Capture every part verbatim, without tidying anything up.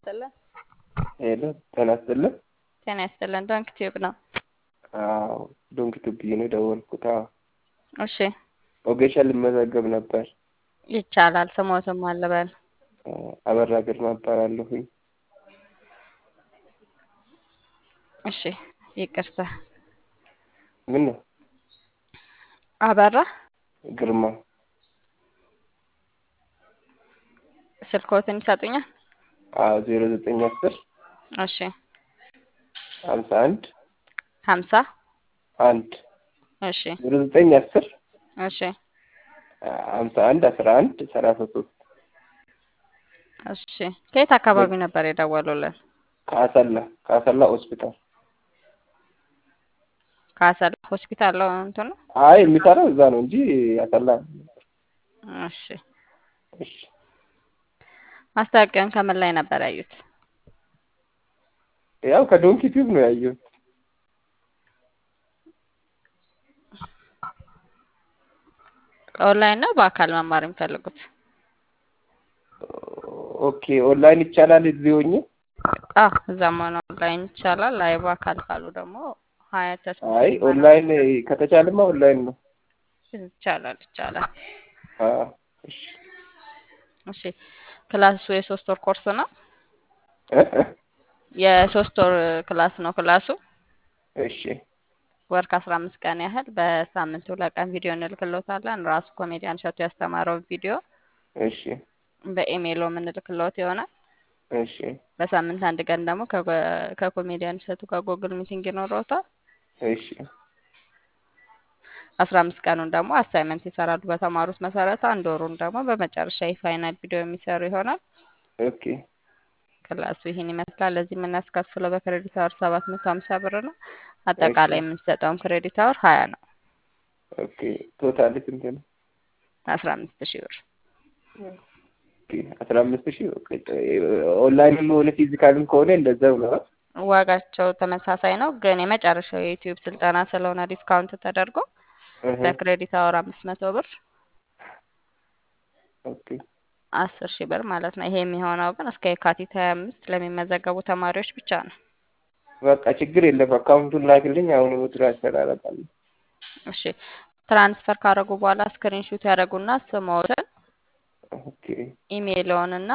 ይስጥልን። ሄሎ ጤና ይስጥልን። ጤና ይስጥልን። ዶንክ ቲዩብ ነው። አዎ ዶንክ ቲዩብ ነው የደወልኩት። አዎ እሺ ኦጌሻ ልመዘገብ ነበር። ይቻላል። ስሞትም አለበል አበራ ግርማ እባላለሁኝ። እሺ ይቅርታ። ምን ነው? አበራ ግርማ። ስልክዎትን ይሰጡኛል? አዎ ዜሮ ዘጠኝ አስር እሺ ሀምሳ አንድ ሀምሳ አንድ እሺ ዜሮ ዘጠኝ አስር እሺ ሀምሳ አንድ አስራ አንድ ሰላሳ ሶስት እሺ ከየት አካባቢ ነበር የደወሉልን? ከአሰላ ከአሰላ ሆስፒታል። ከአሰላ ሆስፒታል ነው እንትን ነው? አይ የሚሰራው እዛ ነው እንጂ አሰላ። እሺ እሺ ማስታወቂያውን ከምን ላይ ነበር ያዩት? ያው ከዶንክ ቲዩብ ነው ያየሁት። ኦንላይን ነው በአካል መማር የሚፈልጉት? ኦኬ ኦንላይን ይቻላል እዚህ ሆኜ? አዎ እዛም ሆነ ኦንላይን ይቻላል። አይ በአካል ካሉ ደግሞ ሀያ ተስፋ አይ ኦንላይን ከተቻለማ ኦንላይን ነው። ይቻላል ይቻላል። አዎ እሺ እሺ ክላሱ የሶስት ወር ኮርስ ነው? የሶስት ወር ክላስ ነው ክላሱ። እሺ ወር ከአስራ አምስት ቀን ያህል በሳምንት ሁለት ቀን ቪዲዮ እንልክልዎታለን። ራሱ ኮሜዲያን እሸቱ ያስተማረው ቪዲዮ እሺ በኢሜይል የምንልክልዎት ይሆናል። እሺ በሳምንት አንድ ቀን ደግሞ ከኮሜዲያን እሸቱ ጋር ጎግል ሚቲንግ ይኖረዎታል። እሺ አስራ አምስት ቀኑን ደግሞ አሳይመንት ይሰራሉ በተማሩት መሰረት። አንድ ወሩን ደግሞ በመጨረሻ የፋይናል ቪዲዮ የሚሰሩ ይሆናል። ኦኬ ክላሱ ይሄን ይመስላል። ለዚህ የምናስከፍለው በክሬዲት አወር ሰባት መቶ ሀምሳ ብር ነው። አጠቃላይ የምንሰጠውም ክሬዲት አወር ሀያ ነው። ኦኬ ቶታሊ ስንት ነው? አስራ አምስት ሺህ ብር። ኦኬ አስራ አምስት ሺህ ኦኬ። ኦንላይንም ሆነ ፊዚካልም ከሆነ እንደዛው ነው። ዋጋቸው ተመሳሳይ ነው፣ ግን የመጨረሻው የዩቲዩብ ስልጠና ስለሆነ ዲስካውንት ተደርጎ በክሬዲት አወር አምስት መቶ ብር ኦኬ አስር ሺህ ብር ማለት ነው። ይሄ የሚሆነው ግን እስከ የካቲት ሀያ አምስት ለሚመዘገቡ ተማሪዎች ብቻ ነው። በቃ ችግር የለም። አካውንቱን ላክልኝ አሁን ትራንስፈር አደርጋለሁ። እሺ ትራንስፈር ካደረጉ በኋላ ስክሪንሾት ያደርጉና ስሞትን ኦኬ ኢሜይልዎንና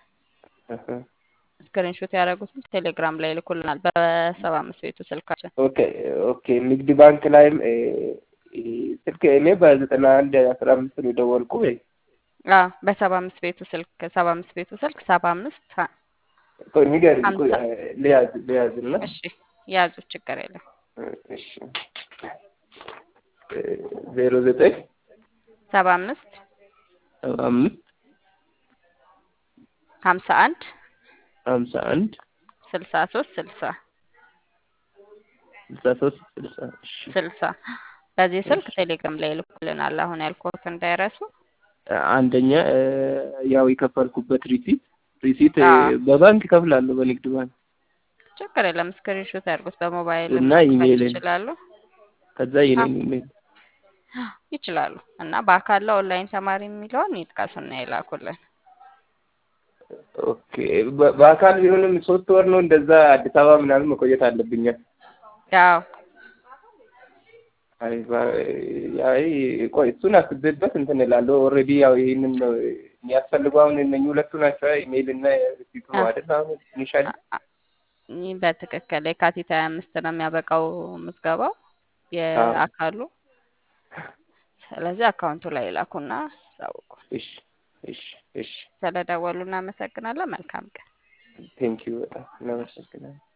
ስክሪንሾት ያደረጉትን ቴሌግራም ላይ ይልኩልናል በሰባ አምስት ቤቱ ስልካችን። ኦኬ ኦኬ ንግድ ባንክ ላይም ስልክ እኔ በዘጠና አንድ አስራ አምስት ነው የደወልኩ ወይ? አዎ በሰባ አምስት ቤቱ ስልክ ሰባ አምስት ቤቱ ስልክ ሰባ አምስት ቆይ ንገሪኝ። ቆይ ሊያዝ ሊያዝና እሺ ያዙ ችግር የለም። እሺ ዜሮ ዘጠኝ ሰባ አምስት ሰባ አምስት ሀምሳ አንድ ሀምሳ አንድ ስልሳ ሶስት ስልሳ ስልሳ ሶስት ስልሳ እሺ ስልሳ በዚህ ስልክ ቴሌግራም ላይ ይልኩልናል። አሁን ያልኩት እንዳይረሱ። አንደኛ ያው የከፈልኩበት ሪሲት ሪሲት በባንክ ከፍላለሁ በንግድ ባንክ። ችግር የለም። ስክሪንሾት ያድርጉት በሞባይል እና ኢሜይል ይችላሉ። ከዛ የኔን ኢሜይል ይችላሉ እና በአካል ኦንላይን ተማሪ የሚለውን ይጥቀሱና ይላኩልን። ኦኬ በአካል ቢሆንም ሶስት ወር ነው እንደዛ አዲስ አበባ ምናምን መቆየት አለብኝ። ያው አይ አይ ቆይ እሱን አስቤበት እንትን እላለሁ። ኦልሬዲ ያው ይሄንን ነው የሚያስፈልገው። አሁን እነኚህ ሁለቱ ናቸው ኢሜይል እና ሪሲቱ ማለት አሁን ኢኒሻሊ ይህ በትክክል የካቲት ሀያ አምስት ነው የሚያበቃው ምዝገባው የአካሉ። ስለዚህ አካውንቱ ላይ ላኩና ሳውቁ። እሺ እሺ እሺ ስለደወሉ እናመሰግናለን። መልካም ቀን። ቴንክ ዩ በጣም እናመሰግናለን።